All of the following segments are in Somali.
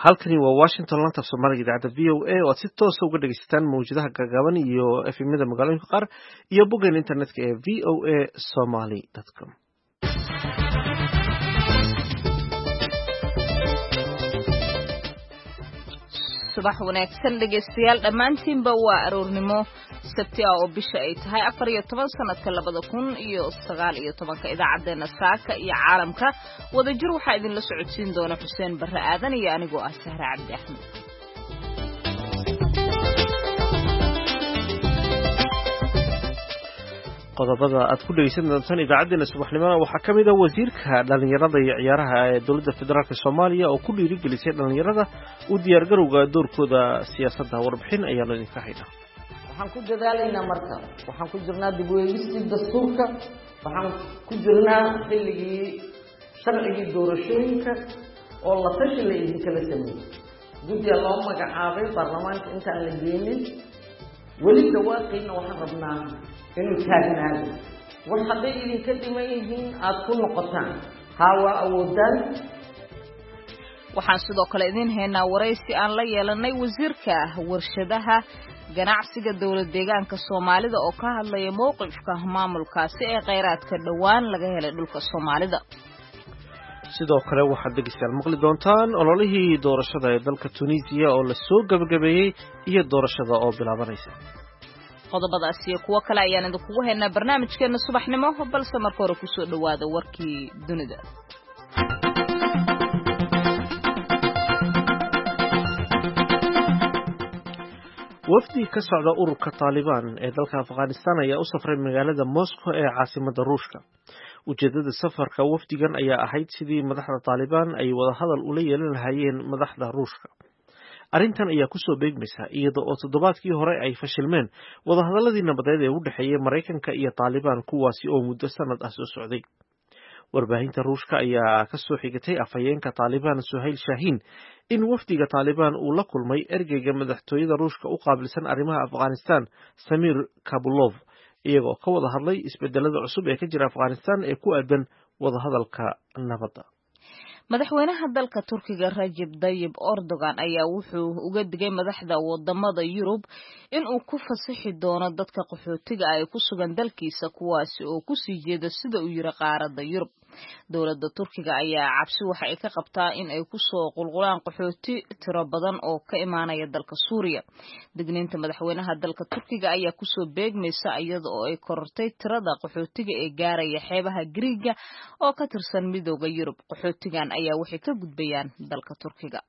halkani waa Washington laanta Soomaaliga idaacada VOA oo si toos ah uga dhageysataan mawjadaha gagaaban iyo FM-yada magaalooyinka qaar iyo boggan internetka ee voasomali.com. subax wanaagsan dhageystayaal dhammaantiinba waa aroornimo sabti ah oo bisha ay tahay 14 sanadka 2019 idaacadeena saaka iyo caalamka wadajir waxaa idin la socodsiin doona Xuseen Barre Aadan iyo anigoo ah Sahra Cabdi Axmed. qodobada aad ku dhageysan doontaan idaacadeena subaxnimada waxaa ka mid ah wasiirka dhalinyarada iyo ciyaaraha ee dowladda federaalka Soomaaliya oo ku dhiirigelisay dhalinyarada u diyaar garowga doorkooda siyaasadda warbixin ayaanu idinka haynaa. waxaan ku dadaalaynaa marka waxaan ku jirnaa dib u eegista dastuurka waxaan ku jirnaa xilligii sharcigii doorashooyinka oo la tashi la idinkala sameeyay guddiga loo magacaabay baarlamaanka intaan la geenin weli dhawaaqayna waxaan rabnaa inuu taagnaado wax hadday idinka dhiman yihiin aad ku noqotaan hawa awoodaan. waxaan sidoo kale idin haynaa waraysi aan la yeelanay wasiirka warshadaha ganacsiga dowlad deegaanka Soomaalida oo ka hadlaya mowqifka maamulkaasi ee kheyraadka dhawaan laga helay dhulka Soomaalida. sidoo kale waxaad dhegeystayaal maqli doontaan ololihii doorashada ee dalka Tunisia oo la soo gabagabeeyay iyo doorashada oo bilaabanaysa. qodobadaas iyo kuwa kale ayaan idinku haynaa barnaamijkeena subaxnimo balse marka hore ku soo dhawaada warkii dunida. wafdi ka socda ururka Taliban ee dalka Afghanistan ayaa u safray magaalada Moscow ee caasimadda Ruushka. ujeedada safarka wafdigan ayaa ahayd sidii madaxda Taliban ay wada hadal ula yeelan lahaayeen madaxda Ruushka. arrintan ayaa ku soo beegmaysa iyadoo oo toddobaadkii hore ay fashilmeen wadahadaladii nabadeed ee u dhaxeeyay Mareykanka iyo Taliban kuwaasi oo muddo sanad ah soo socday. warbaahinta Ruushka ayaa ka soo xigatay afhayeenka Taliban Suhail Shahin in wafdiga Taliban uu la kulmay ergeyga madaxtooyada Ruushka u qaabilsan arrimaha Afghanistan Samir Kabulov iyagoo ka wada hadlay isbedelada cusub ee ka jira Afghanistan ee ku aadan wadahadalka nabadda. madaxweynaha dalka Turkiga Recep Tayyip Erdogan ayaa wuxuu uga digay madaxda wadamada Yurub in uu ku fasaxi doono dadka qaxootiga ay ku sugan dalkiisa kuwaasi oo ku sii jeeda sida uu yiri qaaradda Yurub. dowladda Turkiga ayaa cabsi waxa ay ka qabtaa in ay ku soo qulqulaan qaxooti tiro badan oo ka imaanaya dalka Suuriya. digniinta madaxweynaha dalka Turkiga ayaa ku soo beegmaysa iyada oo ay korortay tirada qaxootiga ee gaaraya xeebaha Greega oo ka tirsan midowga Yurub. qaxootigan ayaa waxay ka gudbayaan dalka Turkiga.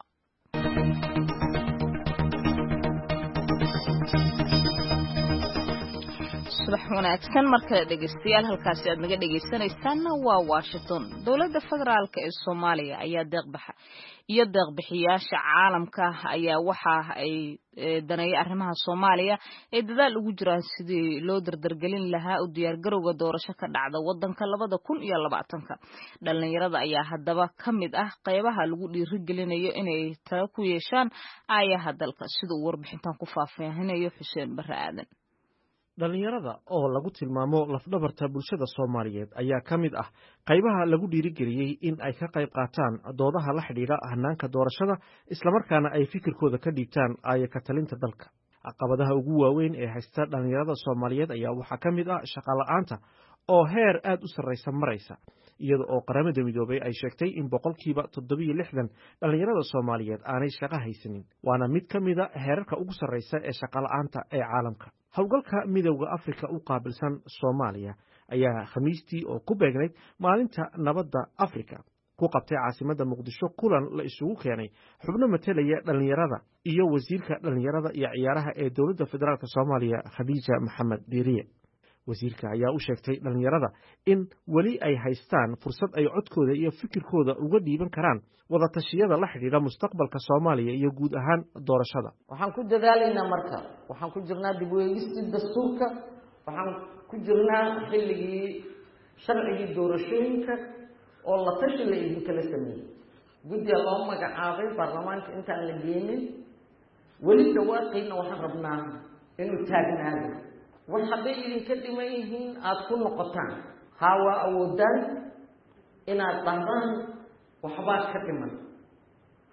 subax wanaagsan markale dhageystayaal halkaasi aad naga dhageysanaysaan waa Washington. dowladda federaalka ee Soomaaliya ayaa deeq-bixiyaasha caalamka ayaa waxa ay daneeyay arrimaha Soomaaliya ee dadaal ugu jiraan sidii loo dardargelin lahaa u diyaar garowga doorasho ka dhacda wadanka 2020. dhalinyarada ayaa haddaba ka mid ah qaybaha lagu dhiirigelinayo inay talo ku yeeshaan aayaha dalka sida uu warbixintan ku faahfaahinayo Xuseen Barre Aadan. dhalinyarada oo lagu tilmaamo lafdhabarta bulshada Soomaaliyeed ayaa ka mid ah qaybaha lagu dhiirigeliyay in ay ka qayb qaataan doodaha la xidhiidha hanaanka doorashada isla markaana ay fikirkooda ka dhiibtaan aayaka talinta dalka. caqabadaha ugu waaweyn ee haysta dhalinyarada Soomaaliyeed ayaa waxaa ka mid ah shaqo la'aanta oo heer aad u sarreysa maraysa iyada oo qaramada midoobay ay sheegtay in 67% dhalinyarada Soomaaliyeed aanay shaqo haysanin waana mid ka mid ah heerarka ugu sarreysa ee shaqo la'aanta ee caalamka. howlgalka midowga Afrika u qaabilsan Soomaaliya ayaa Khamiistii oo ku beegnayd maalinta nabadda Afrika ku qabtay caasimadda Muqdisho kulan la isugu keenay xubno matalaya dhalinyarada iyo wasiirka dhalinyarada iyo ciyaaraha ee dowladda federaalka Soomaaliya Khadija Maxamed Diiriye. wasiirka ayaa u sheegtay dhalinyarada in weli ay haystaan fursad ay codkooda iyo fikirkooda uga dhiiban karaan wada tashiyada la xidhiidha mustaqbalka Soomaaliya iyo guud ahaan doorashada. waxaan ku dadaalaynaa marka waxaan ku jirnaa dib u eegista dastuurka waxaan ku jirnaa xilligii sharcigii doorashooyinka oo la tashi la idinkala sameeyay guddiga loo magacaabay baarlamaanka intaan la geenin weli dhawaaqayna waxaan rabnaa inuu taagnaado wax hadday idinka dhiman yihiin aad ku noqotaan hawa awoodaan inaad dhahdaan waxbaad ka dhiman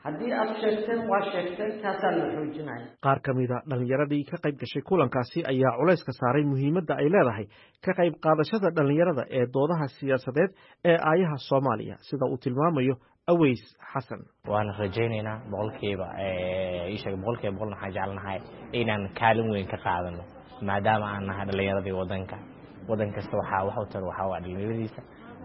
haddii aad sheegteen waa sheegteen taasaa la xoojinaya. qaar ka mid a dhallinyaradii ka qayb gashay kulankaasi ayaa culayska saaray muhiimadda ay leedahay ka qayb qaadashada dhallinyarada ee doodaha siyaasadeed ee aayaha Soomaaliya sida uu tilmaamayo Aweys Xasan. waan rajaynaynaa boqolkiiba boqol waxaan jecelnahay inaan kaalin weyn ka qaadano maadaama aan nahay dhallinyaradii wadan kasta waxa uu taro waxa waa dhallinyaradiisa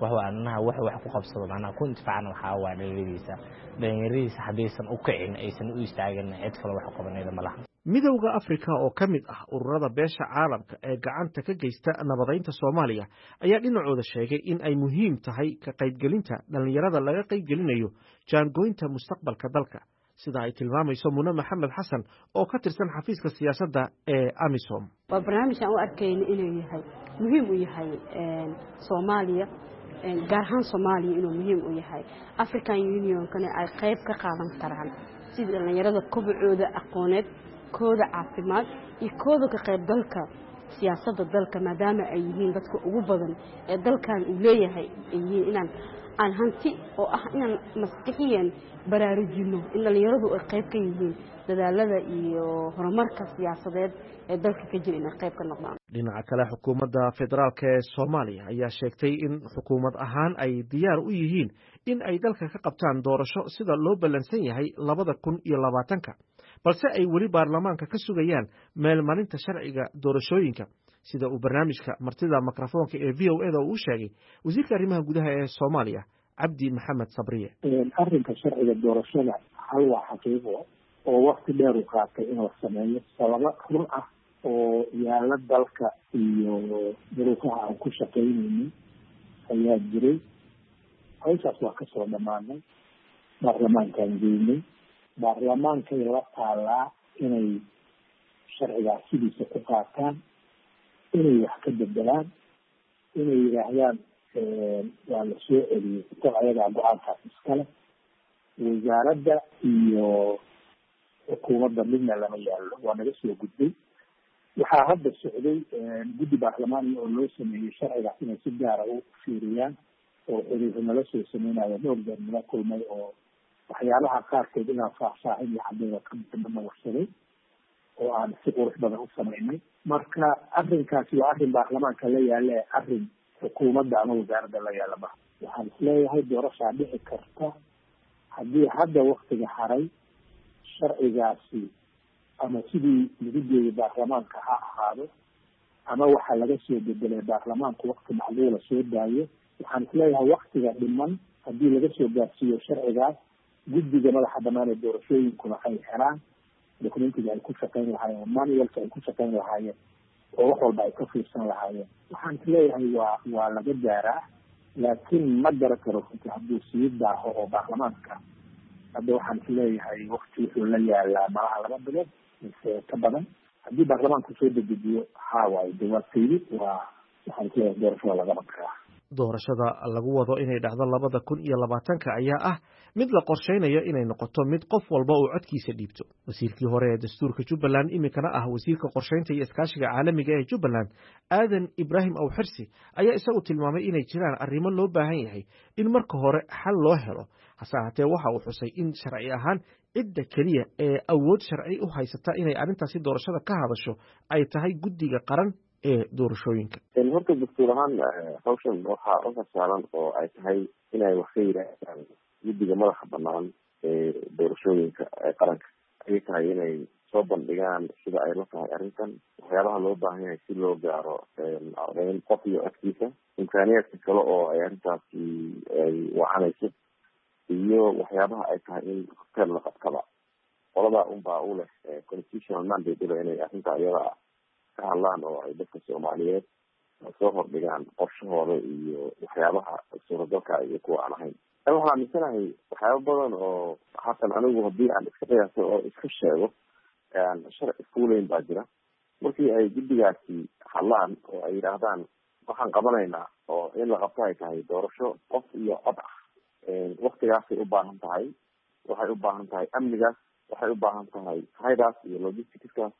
wax ku qabsado macnaha ku intifaacna waxa waa dhallinyaradiisa haddaysan u kicin aysan u istaagin cid kale wax qabanayda malaha. Midowga Afrika oo ka mid ah ururada beesha caalamka ee gacanta ka geysta nabadeynta Soomaaliya ayaa dhinacooda sheegay in ay muhiim tahay ka qaybgelinta dhalinyarada laga qaybgelinayo jaangoynta mustaqbalka dalka sida ay tilmaamayso Muna Maxamed Xasan oo ka tirsan xafiiska siyaasadda ee AMISOM. waa barnaamij aan u arkayno inuu yahay muhiim u yahay Soomaaliya gaar ahaan Soomaaliya inuu muhiim u yahay African Union-kana ay qayb ka qaadan karaan sida dhalinyarada kobcooda aqooneed kooda caafimaad iyo kooda ka qayb galka siyaasadda dalka maadaama ay yihiin dadka ugu badan ee dalkan uu leeyahay inaan aan hanti oo ah inaan maskaxiyan baraarujino in dhalinyaradu ay qayb ka yihiin dadaalada iyo horumarka siyaasadeed ee dalka ka jira inay qayb ka noqdaan. dhinaca kale xukuumadda federaalka ee Soomaaliya ayaa sheegtay in xukuumad ahaan ay diyaar u yihiin in ay dalka ka qabtaan doorasho sida loo ballansan yahay 2020 balse ay weli baarlamaanka ka sugayaan meelmarinta sharciga doorashooyinka sida uu barnaamijka martida mikrofoonka ee VOA-da uu sheegay wasiirka arrimaha gudaha ee Soomaaliya Cabdi Maxamed Sabriye. arrinka sharciga doorashada hal waa xaqiiqo oo waqti dheer u qaatay in la sameeyo sababo run ah oo yaala dalka iyo duruufaha aan ku shaqaynaynin ayaa jiray. hawshaas waa kasoo dhammaanay baarlamaankaan geynay baarlamaankay la taalaa inay sharcigaas sidiisa ku qaataan inay wax ka bedelaan inay yidhaahdaan waa la soo celiyey dad ayagaa go-aankaas iskale wasaaradda iyo xukuumadda midna lama yaallo waa naga soo gudbay. waxaa hadda socday guddi baarlamaani oo loo sameeyey sharcigaas inay si gaara u fiiriyaan oo xiriirro nala soo sameynayo dhowr jeer nala kulmay oo waxyaabaha qaarkood inaan faahfaahin iyo cadeyda ka warsaday oo aan si qurux badan u samaynay. marka arrinkaasi waa arrin baarlamaanka la yaala ee arrin xukuumadda ama wasaaradda la yaala ma. waxaan isleeyahay doorashaa dhici karta haddii hadda waktiga haray sharcigaasi ama sidii lagu jeeday baarlamaanka ha ahaado ama waxa laga soo bedelay baarlamaanku wakti macluula soo daayo. waxaan isleeyahay waktiga dhiman haddii laga soo gaarsiiyo sharcigaas guddiga madaxa banaan ee doorashooyinkuna ay helaan dokumentiga ay ku shaqayn lahaayeen manualka ay ku shaqayn lahaayeen oo wax walba ay ka fiirsan lahaayeen. waxaan isleeyahay waa laga gaaraa laakiin ma gara karo runtii hadduu sii daaho oo baarlamaanka hadda waxaan isleeyahay wakti wuxuu la yaalaa malaha 2 bilood mise ka badan. haddii baarlamaanku soo dedejiyo waayo jawaabtaydi waxaan isleeyahay doorashada lagama karaa. doorashada lagu wado inay dhacdo 2020 ayaa ah mid la qorsheynayo inay noqoto mid qof walba uu codkiisa dhiibto. wasiirkii hore ee dastuurka Jubbaland iminkana ah wasiirka qorsheynta iyo iskaashiga caalamiga ee Jubbaland Aadan Ibraahim Awxirsi ayaa isagu tilmaamay inay jiraan arrimo loo baahan yahay in marka hore xal loo helo hase ahaatee waxa uu xusay in sharci ahaan cidda keliya ee awood sharci u haysata inay arrintaasi doorashada ka hadasho ay tahay guddiga qaran ee doorashooyinka. horta dastuur ahaan hawshan waxaa u fasaalan oo ay tahay inay wax ka yidhaahdaan guddiga madaxa banaan ee doorashooyinka ee qaranka ayay tahay inay soo bandhigaan sida ay la tahay arrintan waxyaabaha loo baahan yahay si loo gaaro codeyn qof iyo codkiisa imkaaniyaadka kale oo ay arrintaasi ay wacanayso iyo waxyaabaha ay tahay in hotel la qabtaba qoladaa unbaa u leh constitutional mandate inay arrinta iyada ka hadlaan oo ay dadka Soomaaliyeed soo hordhigaan qorshahooda iyo waxyaabaha suuragalka iyo kuwa aan ahayn. waxaan aaminsanahay waxyaaba badan oo haatan anigu haddii aan iska qiyaaso oo iska sheego sharci fuulayn baa jira. markii ay guddigaasi hadlaan oo ay yidhaahdaan waxaan qabanaynaa oo in la qabto ay tahay doorasho qof iyo cod ah waktigaasay u baahan tahay waxay u baahan tahay amnigaas waxay u baahan tahay haydaas iyo logisticskaas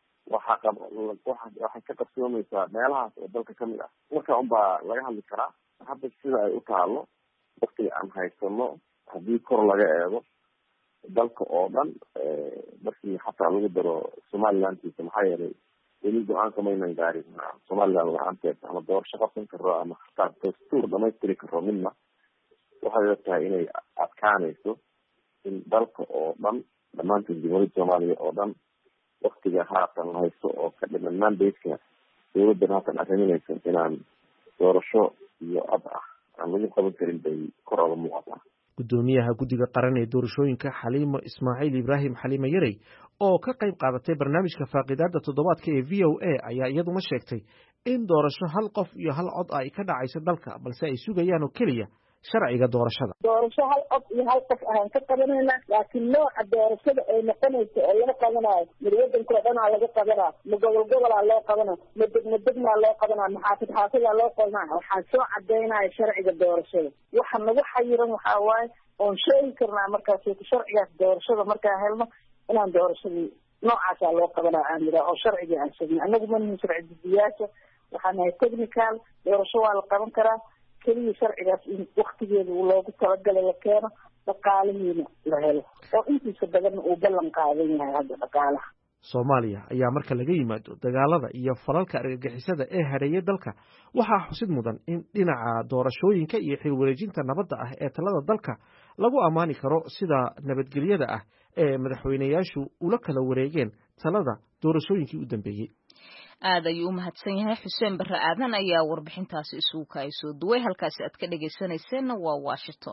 waxay ka qabsoomaysaa meelahaas oo dalka kamid ah. marka unbaa laga hadli karaa hadda sida ay u taalo waktiga aan haysano haddii kor laga eego dalka oo dhan markii xataa lagu daro somalilandkiisa maxaa yeelay weli go-aanka maynan gaarin somaliland la-aanteed ama doorasho qabsan karo ama hataa dastuur dhamaystiri karo midna waxay la tahay inay adkaanayso in dalka oo dhan dhammaantood jumhuuriyadda soomaaliya oo dhan waktiga haatan la haysto oo ka dhiman mandate-ka dawladdan haatan arriminaysa inaan doorasho iyo ab ah aan lagu qaban karin bay kor oga muuqataa. gudoomiyaha guddiga qaran ee doorashooyinka xaliimo ismaaciil ibraahim xaliimo yarey oo ka qayb qaadatay barnaamijka faaqidaada toddobaadka ee v o a ayaa iyaduna sheegtay in doorasho hal qof iyo hal cod ay ka dhacayso dalka balse ay sugayaan oo keliya sharciga doorashada. doorasho hal cod iyo hal qof ayaan ka qabanayna laakiin nooca doorashada ay noqonayso oo laga qabanayo mid wadanka oo dhanaa laga qabanaa ma gobol gobolaa loo qabanaa ma degmo degmaa loo qabanaa ma xaafid xaafidaa loo qabanaa waxaan soo cadeynaya sharciga doorashada waxa nagu xayiran waxaa waaye oon sheegi karnaa markaas sharcigaas doorashada markaa helno inaan doorashadii noocaasaa loo qabanaa aan yidhaha oo sharcigii aan sheegna anagu manihin sharci gudiyaasha waxaan nahay technical doorasho waa la qaban karaa keliya sharcigaas in waktigeeda loogu talagalay la keeno dhaqaalihiina la helo oo intiisa badanna uu ballan qaadan yahay hadda dhaqaalaha. Soomaaliya ayaa marka laga yimaado dagaalada iyo falalka argagixisada ee hareeyay dalka waxaa xusid mudan in dhinaca doorashooyinka iyo xilwareejinta nabadda ah ee talada dalka lagu ammaani karo sida nabadgelyada ah ee madaxweynayaashu ula kala wareegeen talada doorashooyinkii u dambeeyey. aad ayuu u mahadsan yahay xuseen barre aadan ayaa warbixintaasi isugu kaasoo duway halkaasi aad ka dhagaysanayseena waa Washington.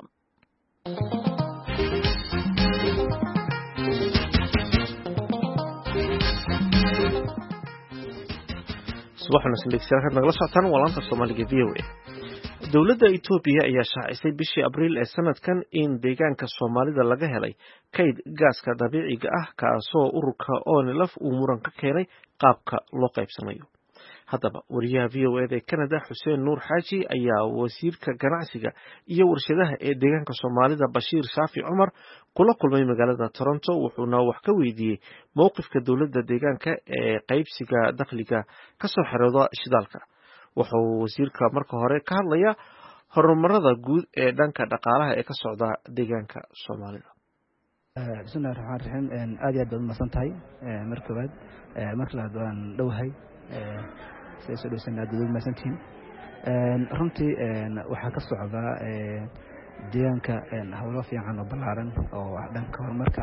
subaxna sindhigsiyaasha nagala socotaan waa laanta Soomaaliga VOA. dowladda Itoobiya ayaa shaacisay bishii Abriil ee sanadkan in deegaanka Soomaalida laga helay kayd gaaska dabiiciga ah kaasoo ururka ONLF uu muran ka keenay qaabka loo qaybsanayo. haddaba wariyaha VOA ee Canada Xuseen Nuur Xaaji ayaa wasiirka ganacsiga iyo warshadaha ee deegaanka Soomaalida Bashiir Shaafi Cumar kula kulmay magaalada Toronto wuxuuna wax ka weydiiyey mowqifka dowladda deegaanka ee qaybsiga dakhliga ka soo xirooda shidaalka. wuxuu wasiirka marka hore ka hadlayaa horumarada guud ee dhanka dhaqaalaha ee ka socda deegaanka Soomaalida. bismillahi raxmaani raxiim aad iyo aad baad umahadsan tahay mar koowaad marka labaad waan dhowahay siday soo dhoweysan aad baad umahadsantihiin runtii waxaa ka socda deegaanka howlo fiican oo ballaaran oo dhanka horumarka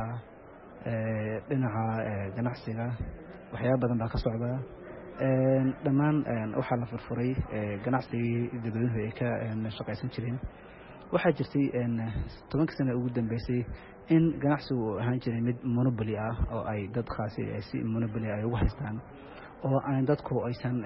dhinaca ganacsiga waxyaaba badan baa ka socda dhammaan waxaa la furfuray ganacsigii dadweynuhu ay ka shaqaysan jireen. waxaa jirtay 10 sano ugu dambeysay in ganacsigu uu ahaan jiray mid monopoly ah oo ay dad khaasi si monopoly ay ugu haystaan oo aan dadku aysan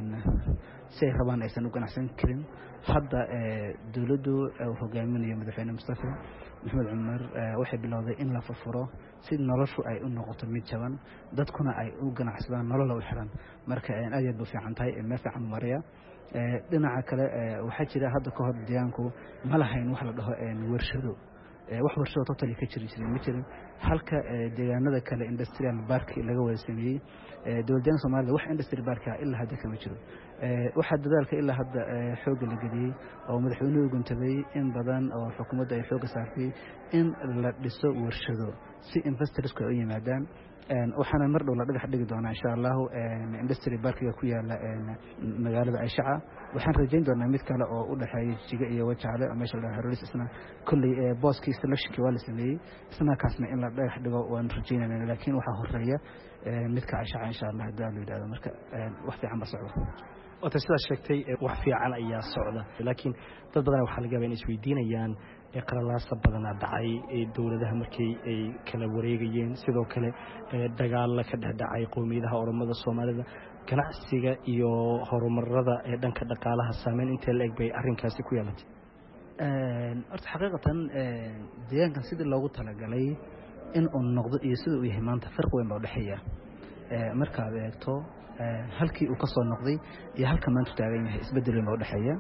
si ay rabaan aysan u ganacsan karin. hadda dowladdu hogaaminayo madaxweyne Mustafa Maxamed Cumar waxay bilowday in la furfuro si noloshu ay u noqoto mid jaban dadkuna ay u ganacsadaan nolol u xiran. marka aad iyo aad u fiican tahay meel fiican mariya. dhinaca kale waxaa jira hadda ka hor deegaanku ma lahayn wax la dhaho warshado wax warshado totally ka jirin ma jirin halka deegaanada kale industrial park laga wada sameeyay dowladda Soomaaliya wax industrial park ilaa hadda kama jiro. waxa dadaalka ilaa hadda xoog la geliyay oo madaxweynuhu guntaday in badan oo xukuumadda ay xoog saartay in la dhiso warshado si investors ku yimaadaan. waxaana mar dhow la dhagax dhigi doonaa insha Allah industry park-ga ku yaala magaalada Ayshaca. waxaan rajayn doonaa mid kale oo u dhaxeeya Jiga iyo Wajaale oo meesha la xiriiris isna kulli booskii selection waa la sameeyay isna kaasna in la dhagax dhigo waan rajaynaynaa laakiin waxa horeeya midka Ayshaca insha Allah haddii la yiraahdo marka wax fiican ba socdo. oo sidaas sheegtay wax fiican ayaa socda laakiin dad badan waxa laga yaabaa in isweydiinayaan qaralaasa badan dhacay dowladaha markii ay kala wareegayeen sidoo kale dagaal ka dhacay qowmiyadaha Oromada Soomaalida ganacsiga iyo horumarada ee dhanka dhaqaalaha saameyn intee la eg bay arrinkaasi ku yeelatay. horta xaqiiqatan deegaankan sidii loogu talagalay in uu noqdo iyo sida uu yahay maanta farq weyn baa u dhaxeeya. marka aad eegto halkii uu ka soo noqday iyo halka maanta taagan yahay isbedel weyn baa u dhaxeeya.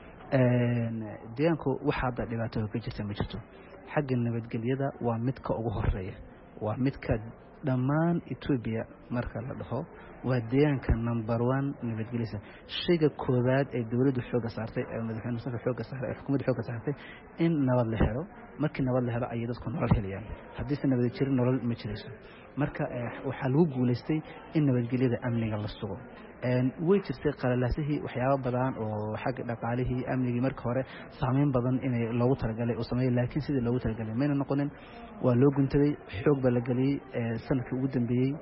deegaanku waxa hadda dhibaato ka jirta ma jirto. xagga nabadgelyada waa midka ugu horeeya waa midka dhammaan Ethiopia marka la dhaho waa deegaanka number 1 nabadgelyo shayga koowaad ee dawladdu xooga saartay ee madaxweyne Mustafa xooga saaray ee xukuumadda xooga saartay in nabad la helo markii nabad la helo ay dadku nolol helayaan haddii si nabad jirin nolol ma jirayso marka waxaa lagu guuleystay in nabadgelyada amniga la sugo way jirtay qalalaasihii waxyaabo badan oo xagga dhaqaalihii amnigii marka hore saameyn badan inay loogu talagalay oo sameeyay laakiin sidii loogu talagalay mayna noqonin waa loo guntaday xoog baa la galiyay sanadkii ugu dambeeyay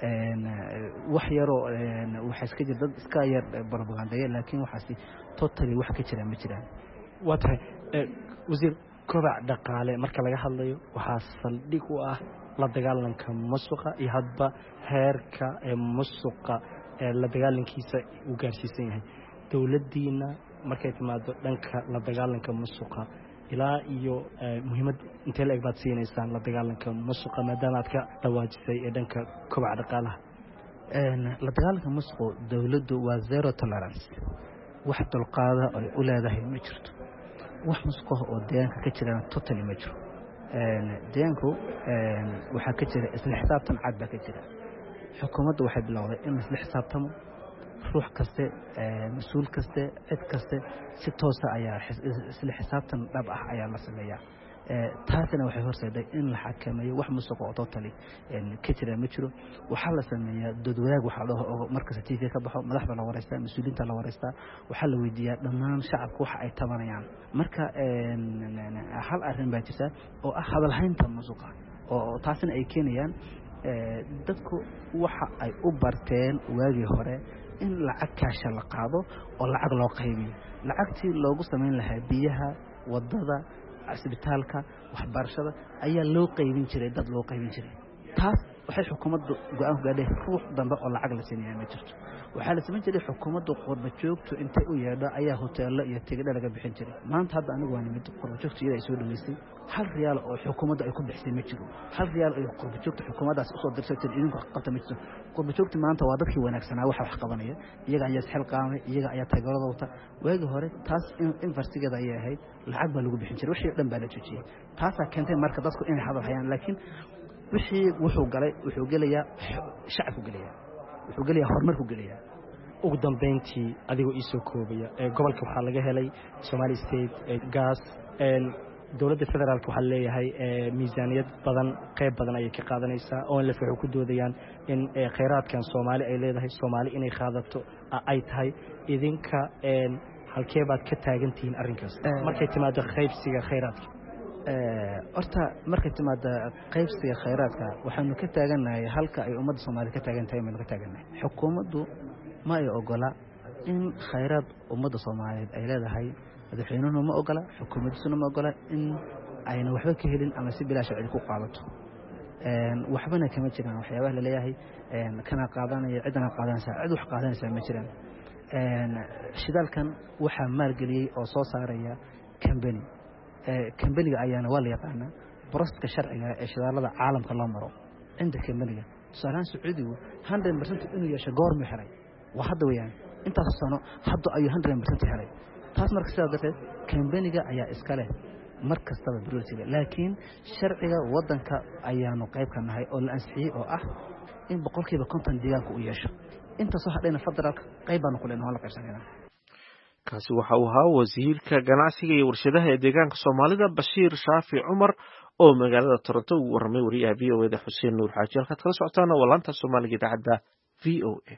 wax yaro waxa iska jira dad iska yar barbagandeeya laakiin waxaasi totally wax ka jira ma jiraan waa tahay wasiir kobac dhaqaale marka laga hadlayo waxaa saldhig u ah la dagaalanka musuqa iyo hadba heerka musuqa la dagaalankiisa uu gaarsiisan yahay dawladdiina markay timaado dhanka la dagaalanka musuqa ilaa iyo muhiimad intee la egbaad siinaysaan la dagaalanka musuqa maadaama aad ka dhawaajisay ee dhanka kobaca dhaqaalaha la dagaalanka musuqa dawladdu waa zero tolerance wax dulqaada ay u leedahay ma jirto wax musuqa oo deegaanka ka jirana totally ma jiro deegaanku waxaa ka jira isla xisaabtan cad baa ka jira xukuumaddu waxay bilowday in isla xisaabtamo ruux kaste mas'uul kaste cid kaste si toos ah ayaa isla xisaabtan dhab ah ayaa la sameeyaa taasina waxay horseeday in la xakameeyo wax musuq oo totally ka jira ma jiro waxa la sameeyaa dad wadaag waxa loo marka TV ka baxo madaxda la wareystaa mas'uuliyiinta la wareystaa waxa la weydiiyaa dhammaan shacabka waxa ay tabanayaan marka hal arrin baa jirta oo ah hadal haynta musuqa oo taasina ay keenayaan dadku waxa ay u barteen waagii hore in lacag kaasha la qaado oo lacag loo qaybiyo lacagtii loogu sameyn lahaa biyaha wadada asbitaalka waxbarashada ayaa loo qaybin jiray dad loo qaybin jiray taas waxay xukuumaddu go'aan ku gaadhay ruux dambe oo lacag la siinaya ma jirto waxaa la sameyn jiray xukuumaddu qurba joogto intay u yeedho ayaa hoteelo iyo tigidho laga bixin jiray maanta hadda anigu waan nimid qurba joogto iyada ay soo dhaweysay hal riyaal oo xukuumaddu ay ku bixisay ma jiro hal riyaal oo qurba joogto xukuumaddaas u soo dirsay idinku qabta ma jiro qurba joogto maanta waa dadkii wanaagsanaa waxa wax qabanaya iyaga ayaa xil qaamay iyaga ayaa taageerada wata waagi hore taas in farsigeeda ay ahayd lacag baa lagu bixin jiray wixii dhan baa la joojiyay taas keentay marka dadku inay hadal hayaan laakiin wixii wuxuu galay wuxuu gelayaa shacabku gelayaa wuxuu gelayaa horumar ku gelayaa ugu dambeyntii adigoo ii soo koobaya gobolka waxaa laga helay Somali State gas dawladda federaalka waxaa leeyahay miisaaniyad badan qayb badan ayay ka qaadanaysaa oo la faxo ku doodayaan in kheyraadkan Soomaali ay leedahay Soomaali inay qaadato ay tahay idinka halkee baad ka taagantihiin arrinkaas markay timaado qaybsiga kheyraadka horta markay timaado qaybsiga kheyraadka waxaanu ka taaganahay halka ay ummadda Soomaaliyeed ka taagan tahay meel ka taaganahay xukuumaddu ma ay ogola in kheyraad ummadda Soomaaliyeed ay leedahay madaxweynuhu ma ogola xukuumaddu ma ogola in ayna waxba ka helin ama si bilaash cid ku qaadato waxbana kama jiraan waxyaabaha la leeyahay kana qaadanaya cidana qaadanaysa cid wax qaadanaysa ma jiraan shidaalkan waxa maalgeliyay oo soo saaraya kambaniga ayaana waa la yaqaanaa boroska sharciga ee shidaalada caalamka loo maro inta kambaniga tusaalahaan Sacuudigu 100% inuu yeesho goorma helay waa hadda weeyaan intaas sano hadda ayuu 100% helay taas marka sidaa darteed kambaniga ayaa iska leh markastaba priority laakiin sharciga wadanka ayaanu qayb ka nahay oo la ansixiyay oo ah in 50% deegaanka u yeesho inta soo hadhayna federaalka qayb baan ku leenahay la qaybsanayna kaasi waxa uu ahaa wasiirka ganacsiga iyo warshadaha ee deegaanka Soomaalida Bashiir Shaafi Cumar oo magaalada Toronto u warramay wariyaha VOA Xuseen Nuur Xaaji halka kala socotaana walaanta Soomaaliga idaacada VOA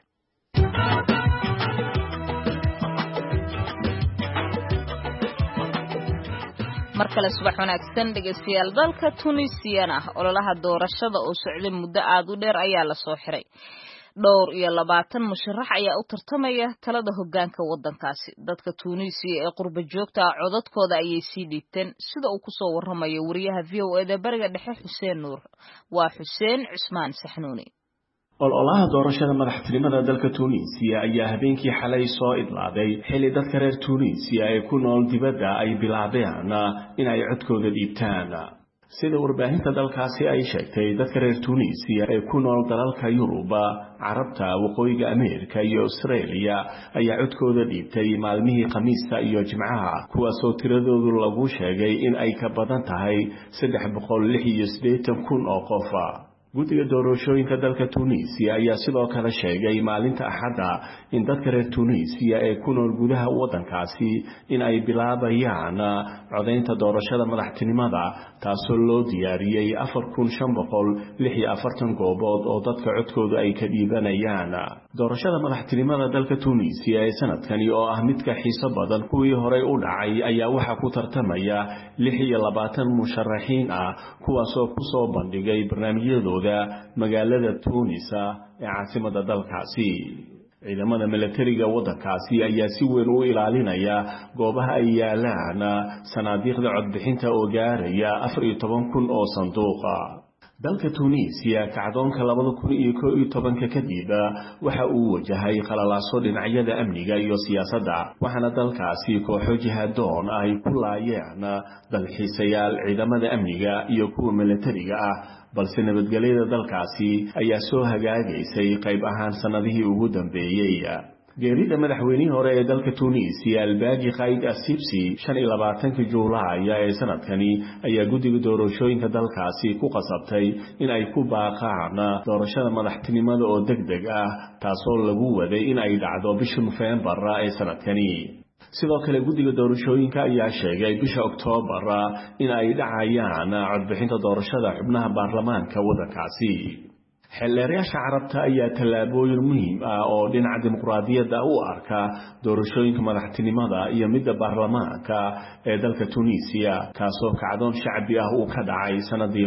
markale subax wanaagsan dhageystayaal dalka Tunisiana ololaha doorashada oo socday muddo aad u dheer ayaa la soo xiray dhowr iyo 20 musharax ayaa u tartamaya talada hoggaanka wadankaasi dadka Tunisia ee qurba joogta codadkooda ayay sii dhiibteen sida uu ku soo warramayo wariyaha VOA bariga dhexe Xuseen Nuur waa Xuseen Cusmaan Saxnuuni ololaha doorashada madaxtinimada dalka Tunisia ayaa habeenkii xalay soo idlaaday xilli dadka reer Tunisia ay ku nool dibadda ay bilaabeen in ay codkooda dhiibtaan sida warbaahinta dalkaasi ay sheegtay dadka reer Tunisia ee ku nool dalalka Yurub, Carabta, Waqooyiga Ameerika iyo Australia ayaa codkooda dhiibtay maalmihii Khamiista iyo Jimcaha kuwaasoo tiradoodu lagu sheegay in ay ka badan tahay 386,000 oo qof guddiga doorashooyinka dalka Tunisia ayaa sidoo kale sheegay maalinta Axadda in dadka reer Tunisia ee ku nool gudaha waddankaasi in ay bilaabayaan codeynta doorashada madaxtinimada taasoo loo diyaariyay 4546 goobood oo dadka codkooda ay ka dhiibanayaan. doorashada madaxtinimada dalka Tunisia ee sanadkani oo ah mid ka xiiso badan kuwii hore u dhacay ayaa waxa ku tartamaya 26 musharaxiin ah kuwaasoo ku soo bandhigay barnaamijyadooda magaalada Tunis ee caasimada dalkaasi. ciidamada militariga waddankaasi ayaa si weyn u ilaalinaya goobaha ay yaalaan sanaadiiqda codbixinta oo gaaraya 14,000 oo sanduuqa. dalka Tunisia kacdoonka 2011 kadib waxa uu wajahay qalalaaso dhinacyada amniga iyo siyaasadda waxaana dalkaasi kooxo jihaadoon ay ku laayeen dalxiisayaal ciidamada amniga iyo kuwa militariga ah balse nabadgelyada dalkaasi ayaa soo hagaagaysay qayb ahaan sanadihii ugu dambeeyay. geerida madaxweynihii hore ee dalka Tunisia Albagi Qaid Essebsi 25 Juulaay ee sanadkani ayaa guddiga doorashooyinka dalkaasi ku qasabtay in ay ku baaqaan doorashada madaxtinimada oo degdeg ah taasoo lagu waday in ay dhacdo bisha November ee sanadkani. sidoo kale guddiga doorashooyinka ayaa sheegay bisha Oktoobar in ay dhacayaan codbixinta doorashada xubnaha baarlamaanka waddankaasi. xeelleerayaasha carabta ayaa tallaabooyin muhiim ah oo dhinaca dimuqraadiyadda u arka doorashooyinka madaxtinimada iyo midda baarlamaanka ee dalka Tunisia kaasoo kacdoon shacbi ah uu ka dhacay sanadii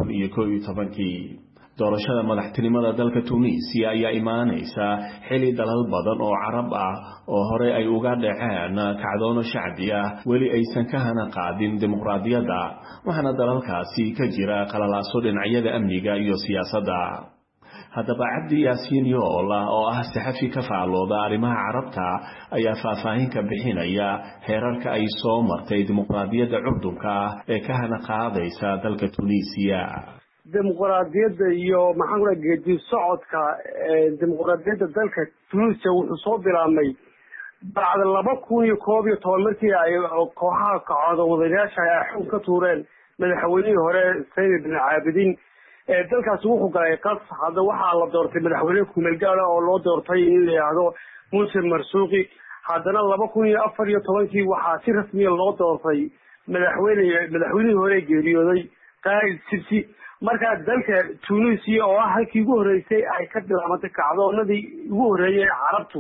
2011. doorashada madaxtinimada dalka Tunisia ayaa imaanaysa xilli dalal badan oo carab ah oo hore ay uga dhaceen kacdoono shacbi ah weli aysan ka hana qaadin dimuqraadiyadda waxaana dalalkaasi ka jira qalalaaso dhinacyada amniga iyo siyaasadda. haddaba Cabdi Yaasiin Yoola oo ah saxafi ka faalooda arrimaha carabta ayaa faahfaahin ka bixinaya heerarka ay soo martay dimuqraadiyadda curdunka ee ka hana qaadaysa dalka Tunisia. dimuqraadiyadda iyo maxaan geedi socodka dimuqraadiyadda dalka Tunisia wuxuu soo bilaabmay bacda 2011 markii ay kooxaha kacdo wadayaasha ay xog ka tuureen madaxweynihii hore Said bin Abidin dalkaas wuxuu galay qas hadda waxaa la doortay madaxweyne ku meel gaar ah oo loo doortay in la yiraahdo Musa Marsuqi haddana 2014 waxaa si rasmi ah loo doortay madaxweynihii hore geeriyooday Qaid Essebsi. marka dalka Tunisia oo halkii ugu horeysay ay ka bilaabantay kacdoonadii ugu horeeyay carabtu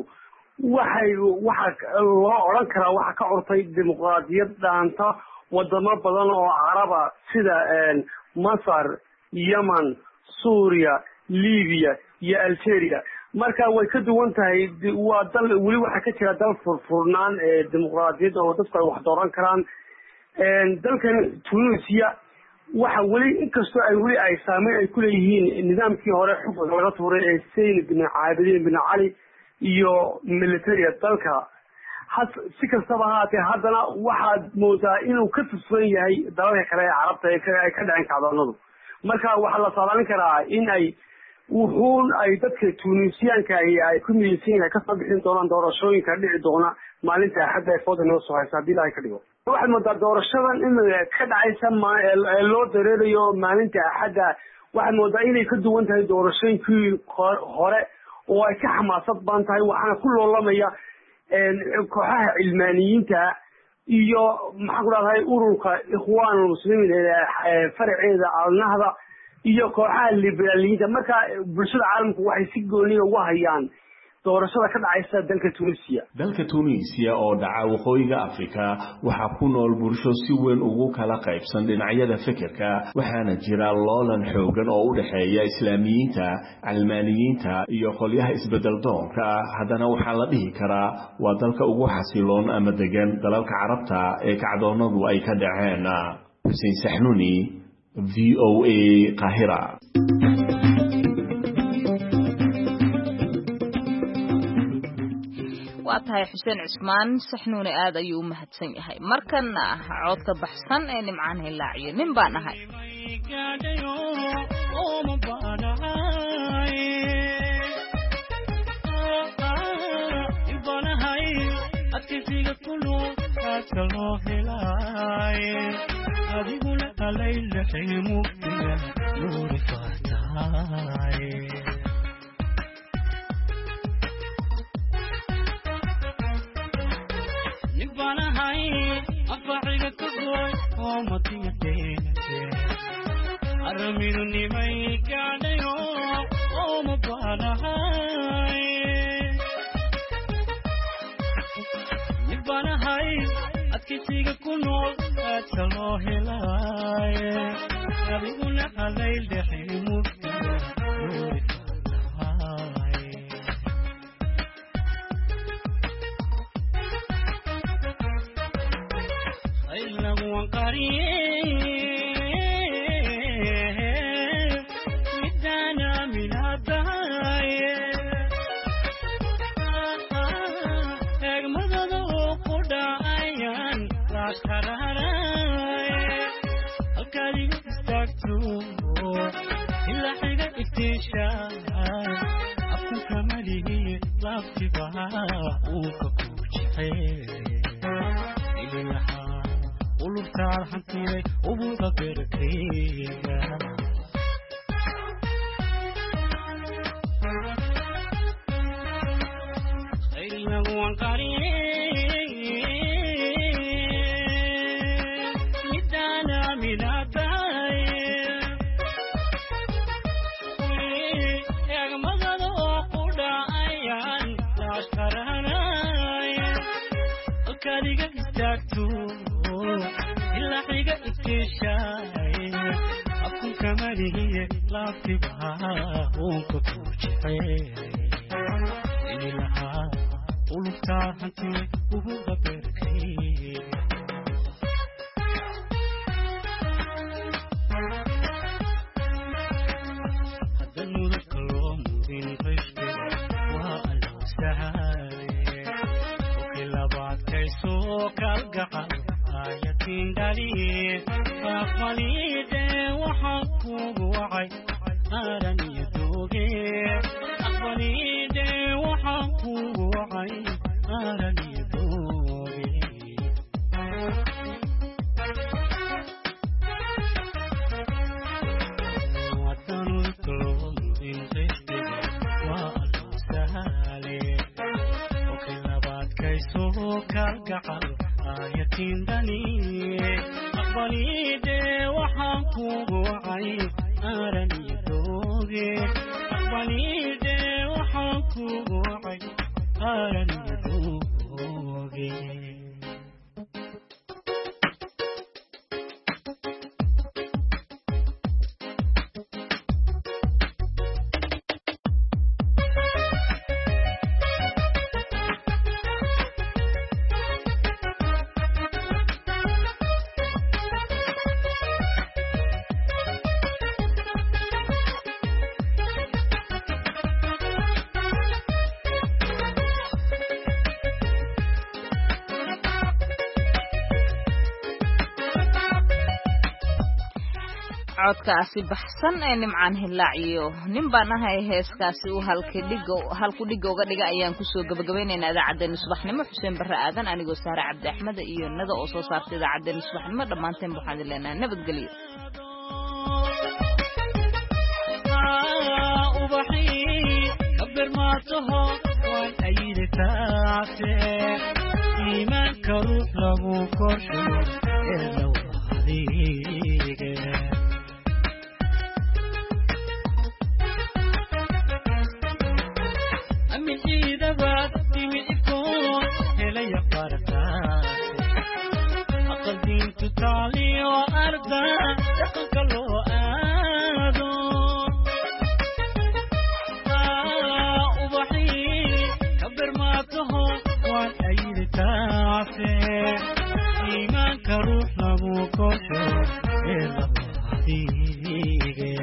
waxa loo oran karaa waxa ka curtay dimuqraadiyad dhaanta wadamo badan oo caraba sida Masar, Yemen, Suuriya, Liibiya iyo Algeria. marka way ka duwan tahay waa dal wali waxa ka jira dal furfurnaan ee dimuqraadiyad oo dadku ay wax dooran karaan. dalkan Tunisia waxa wali inkastoo ay wali ay saameyn ay ku leeyihiin nidaamkii hore xukunka laga tuuray ee Said bin Abidin bin Ali iyo military dalka si kastaba haatee haddana waxaad moodaa inuu ka tirsan yahay dalalka kale ee carabta ee ka dhaceen kacdoonadu. marka waxaa la saadaalin karaa in ay dadka Tunisiyaanka ay ku midaysan yahay kasoo bixin doonaan doorashooyinka dhici doona maalinta Axadda ee fooda noo soo haysa haddii Ilaahay ka dhigo. waxaad moodaa doorashadan in ka dhacaysa loo dareerayo maalinta Axadda waxaad moodaa inay ka duwan tahay doorashooyinkii hore oo ay ka xamaasad badan tahay waxaana ku loolamaya kooxaha cilmaaniyiinta iyo maxaan ku dhahay ururka Ikhwaanul Muslimiin ee faraceeda Al-Nahda iyo kooxaha liberaaliyiinta. marka bulshada caalamku waxay si gooni ugu hayaan doorashada ka dhacaysa dalka Tunisia. dalka Tunisia oo dhaca waqooyiga Afrika waxa ku nool bulsho si weyn ugu kala qaybsan dhinacyada fikirka waxaana jira loolan xoogan oo u dhaxeeya islaamiyiinta, calmaaniyiinta iyo qolyaha isbedel doonka. haddana waxaa la dhihi karaa waa dalka ugu xasiloon ama degan dalalka carabta ee kacdoonadu ay ka dhaceen. Hussein Sahnuni, VOA, Qahira. waa tahay Xuseen Cismaan Saxnuuni aad ayuu u mahadsan yahay. markana codka baxsan ee Nimcaan Hilaaciyo nin baan ahay adiguna alaylahay mugdiga nuuri faataa نبانهاي أفعيك كبوي ومتيتين أرميني ميك عليو ومبانهاي نبانهاي أتكتيك كنول أتسلوه لاي نبيقنا علي لحي مفتر مدانا من الداية اغمض وقودا ايان راس خراراي الكاري استاكتو إلا حيقا اكتشاف أكو كمالي لافتي بها وككوشي إلي لحا قلوب تعال حنتيني وبوضا بركيغا خيرنا وان قريب مدانا من الداية اغمض وقودا ايان لاشكراناي الكاريغا استاكتو إلا حيقا اكتشاي أكون كمالي لافتي بها وككوشي إلي لها قلوب تعال حنتي وبوضا بركي هذا المذكر ومدين قشتي وألو سهالي وكلا بعد كيسوك القحر آياتين دالي أقبلي دي وحقوق وعي أراني يدوغي أقبلي دي وحقوق وعي أراني يدوغي وطن الكلون من قشتي وألو سهالي وكلا بعد كيسوك القحر آياتين داني أقبلي دي وحقوق وعي أراني دوغي أقبلي دي وحقوق وعي أراني دوغي codkaasi baxsan ee nimcaan hilaaciyo nin baan ahay heeskaasi uu halku dhiga uga dhiga ayaan kusoo gabagabaynaynaa idaacaddeenna subaxnimo xuseen barre aadan anigoo saare cabdi axmed iyo nada oo soo saartay idaacaddeenna subaxnimo dhammaanteen waxaan idin leenahay nabadgelyo iimaanka ruux lagu korsho ee law adiige تعلي وأرضا دقك لو آدو أبحي كبر ما تهو وان أيد تعفي إيمانك روح نبو كوشو إلا هديك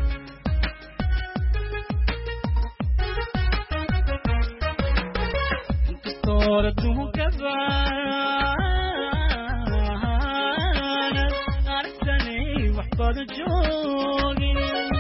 انكستور دوه كبان أرسني وحباد جوغي